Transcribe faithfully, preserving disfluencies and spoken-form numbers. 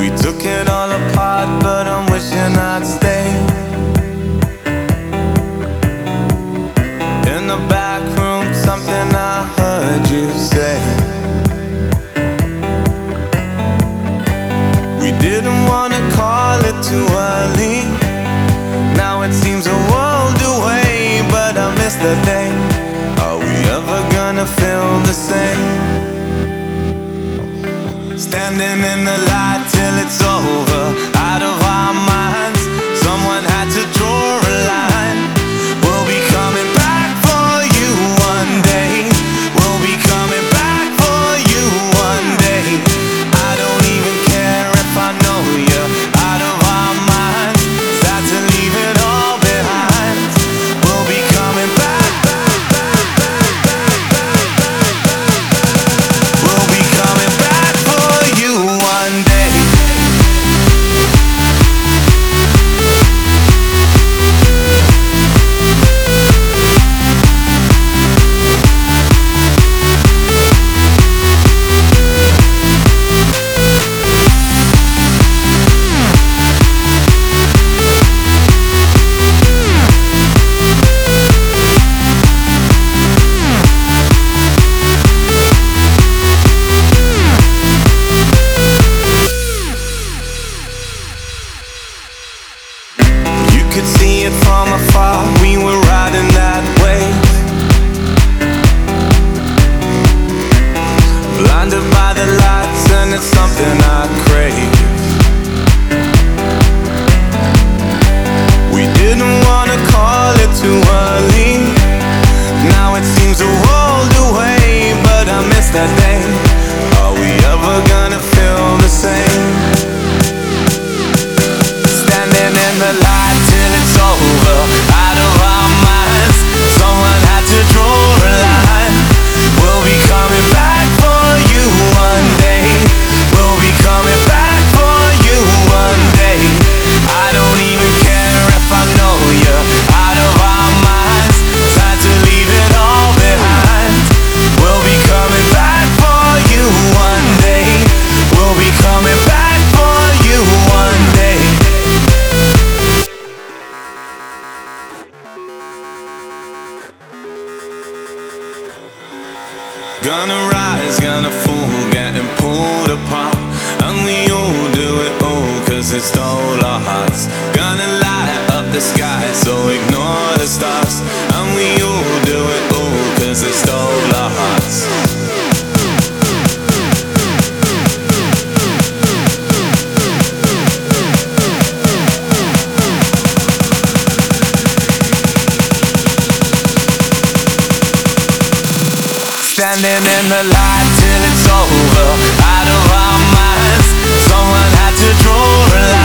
We took it all apart, but I'm wishing I'd stay. In the back room, something I heard you say. We didn't wanna call it too early. Now it seems a world away, but I miss the day. Are we ever gonna feel the same? Standing in the light till it's over, out of our minds. Someone had to draw a line. We'll be coming back for you one day. We'll be coming back for you one day. I don't even care if I know you're out of our minds. Sad to leave it all behind. We'll be coming back, back, back, back, back, back, back, back. We'll be coming back for you one day. You could see it from afar, we were riding that wave. Blinded by the lights, and it's something I crave. We didn't wanna call it too early. Now it seems a world away, but I miss that day. Are we ever gonna feel the same? Standing in the light till it's over, out of our minds. Someone had to draw a line. We'll be coming back for you one day. We'll be coming back for you one day. I don't even care if I know you're out of our minds. Time to leave it all behind. We'll be coming back for you one day. We'll be coming back for you one day. Gonna rise, gonna fall, getting pulled apart. And we all do it all, cause it stole our hearts. Gonna light up the sky, so ignore the stars. And we all do it all, cause it stole our hearts. Standing in the light till it's over, out of our minds. Someone had to draw a line.